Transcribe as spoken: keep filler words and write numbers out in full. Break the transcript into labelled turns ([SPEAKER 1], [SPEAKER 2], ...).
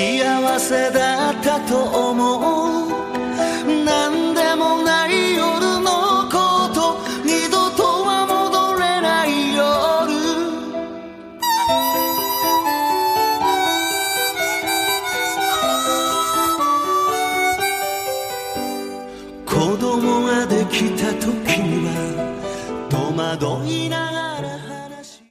[SPEAKER 1] 幸せだったと思う。何でもない夜のこと二度とは戻れない夜。子供ができた時には戸惑いながら